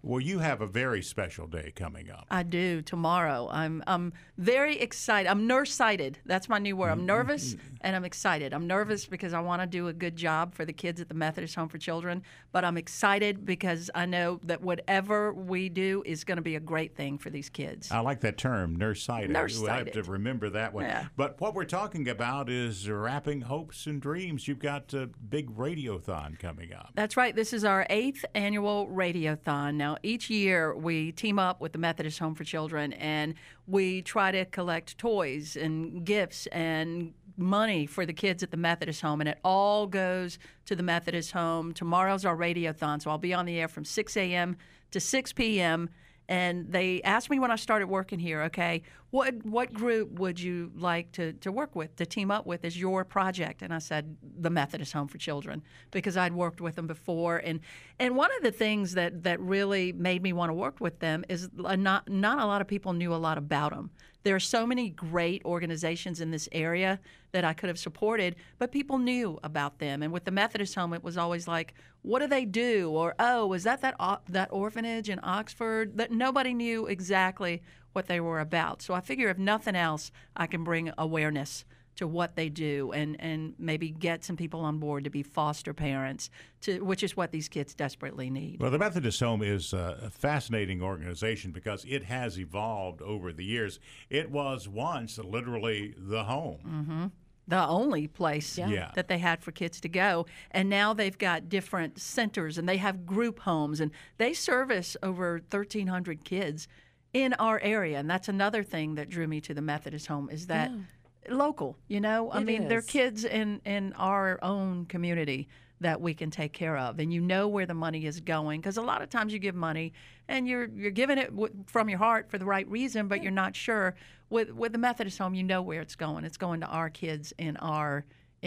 Well, you have a very special day coming up. I do tomorrow. I'm very excited. I'm nurse-sighted. That's my new word. I'm nervous and I'm excited. I'm nervous because I want to do a good job for the kids at the Methodist Home for Children, but I'm excited because I know that whatever we do is going to be a great thing for these kids. I like that term, nurse-sighted. Nurse-sighted. I have to remember that one. Yeah. But what we're talking about is wrapping hopes and dreams. You've got a big radiothon coming up. That's right. This is our 8th annual radiothon. Now, each year we team up with the Methodist Home for Children and we try to collect toys and gifts and money for the kids at the Methodist Home, and it all goes to the Methodist Home. Tomorrow's our radiothon, so I'll be on the air from 6 a.m. to 6 p.m., and they asked me when I started working here, okay, what group would you like to work with, to team up with as your project? And I said, the Methodist Home for Children, because I'd worked with them before. And one of the things that really made me want to work with them is not a lot of people knew a lot about them. There are so many great organizations in this area that I could have supported, but people knew about them. And with the Methodist Home, it was always like, what do they do? Or, oh, is that orphanage in Oxford? That nobody knew exactly what they were about. So I figure if nothing else, I can bring awareness to what they do and maybe get some people on board to be foster parents, which is what these kids desperately need. Well, the Methodist Home is a fascinating organization because it has evolved over the years. It was once literally the home. Mm-hmm. The only place that they had for kids to go. And now they've got different centers, and they have group homes, and they service over 1,300 kids in our area. And that's another thing that drew me to the Methodist Home is that local, I mean, they're kids in our own community that we can take care of, and you know where the money is going, because a lot of times you give money and you're giving it from your heart for the right reason, but you're not sure. With the Methodist Home, you know where it's going. It's going to our kids in our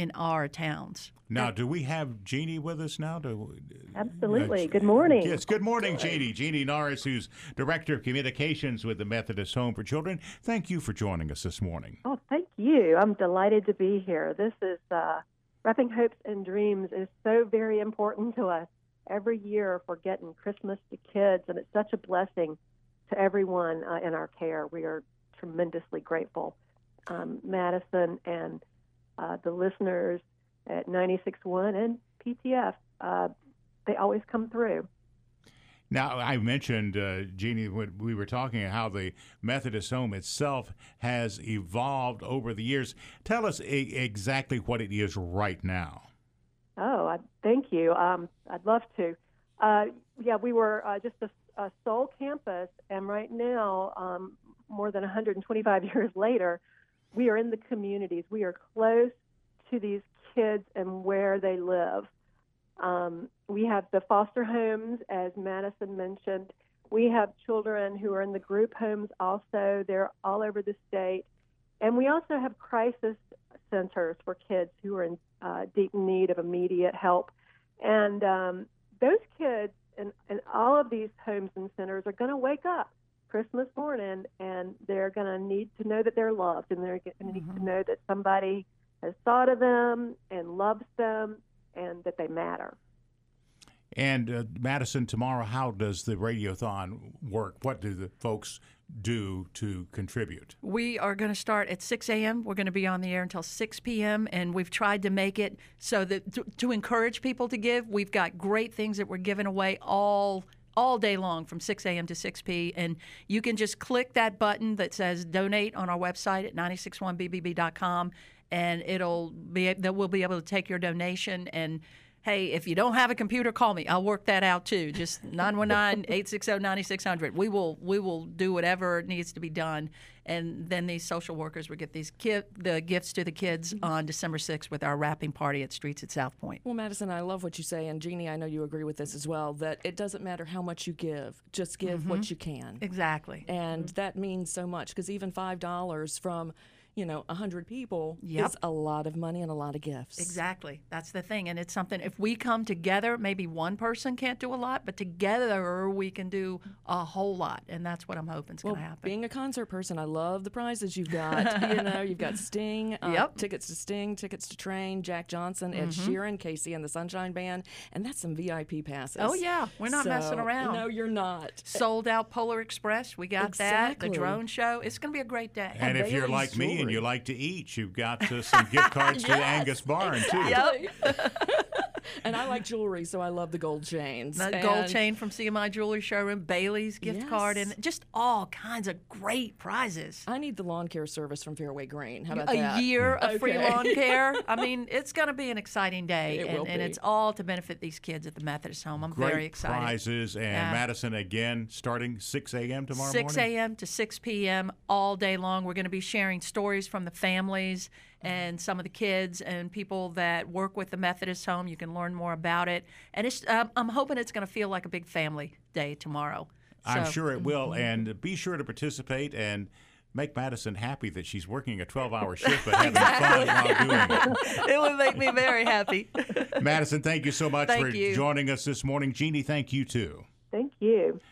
towns. Now, do we have Jeannie with us now? Absolutely. Good morning. Yes, good morning, Jeannie. Jeannie Norris, who's Director of Communications with the Methodist Home for Children. Thank you for joining us this morning. Oh, thank you. I'm delighted to be here. This is Wrapping Hopes and Dreams is so very important to us. Every year we're getting Christmas to kids, and it's such a blessing to everyone in our care. We are tremendously grateful. Madison and the listeners at 96.1 and PTF, they always come through. Now, I mentioned, Jeannie, when we were talking how the Methodist Home itself has evolved over the years. Tell us exactly what it is right now. Oh, thank you. I'd love to. We were just a sole campus, and right now, more than 125 years later, we are in the communities. We are close to these kids and where they live. We have the foster homes, as Madison mentioned. We have children who are in the group homes also. They're all over the state. And we also have crisis centers for kids who are in deep need of immediate help. And those kids in all of these homes and centers are going to wake up Christmas morning, and they're going to need to know that they're loved, and they're going to need to know that somebody has thought of them and loves them and that they matter. And Madison, tomorrow, how does the Radiothon work? What do the folks do to contribute? We are going to start at 6 a.m. We're going to be on the air until 6 p.m., and we've tried to make it so that to encourage people to give. We've got great things that we're giving away all day long from 6 a.m. to 6 p. And you can just click that button that says donate on our website at 961bbb.com, and we'll be able to take your donation. And hey, if you don't have a computer, call me. I'll work that out too. Just 919-860-9600. We will do whatever needs to be done. And then these social workers will get the gifts to the kids on December 6th with our wrapping party at Streets at South Point. Well, Madison, I love what you say, and Jeannie, I know you agree with this as well, that it doesn't matter how much you give, just give what you can. Exactly. And that means so much, because even $5 from 100 people Yep. is a lot of money and a lot of gifts. Exactly. That's the thing. And it's something, if we come together, maybe one person can't do a lot, but together we can do a whole lot. And that's what I'm hoping is going to happen. Being a concert person, I love the prizes you've got. You've got Sting, Yep. tickets to Sting, tickets to Train, Jack Johnson, Ed Sheeran, Casey and the Sunshine Band, and that's some VIP passes. Oh, yeah. We're not messing around. No, you're not. Sold out Polar Express. We got that. The Exactly. drone show. It's going to be a great day. And if you're Bailey's like me and jewelry. you like to eat, you've got some gift cards to the Angus Barn, too. Yep. And I like jewelry, so I love the gold chains. The gold chain from CMI Jewelry Showroom, Bailey's gift card, Yes. and just all kinds of great prizes. I need the lawn care service from Fairway Green. How about A that? year of free Okay. lawn care. I mean, it's going to be an exciting day, It will and be. it's all to benefit these kids at the Methodist Home. I'm Great very excited. prizes. And Yeah. Madison, again, starting 6 a.m. tomorrow 6 morning? a.m. to 6 p.m. all day long. We're going to be sharing stories from the families and some of the kids and people that work with the Methodist Home. You can learn more about it. And it's, I'm hoping it's going to feel like a big family day tomorrow. I'm So- sure it will. And be sure to participate and make Madison happy that she's working a 12-hour shift but having fun while doing it. It would make me very happy. Madison, thank you so much Thank for you. joining us this morning. Jeannie, thank you, too. Thank you.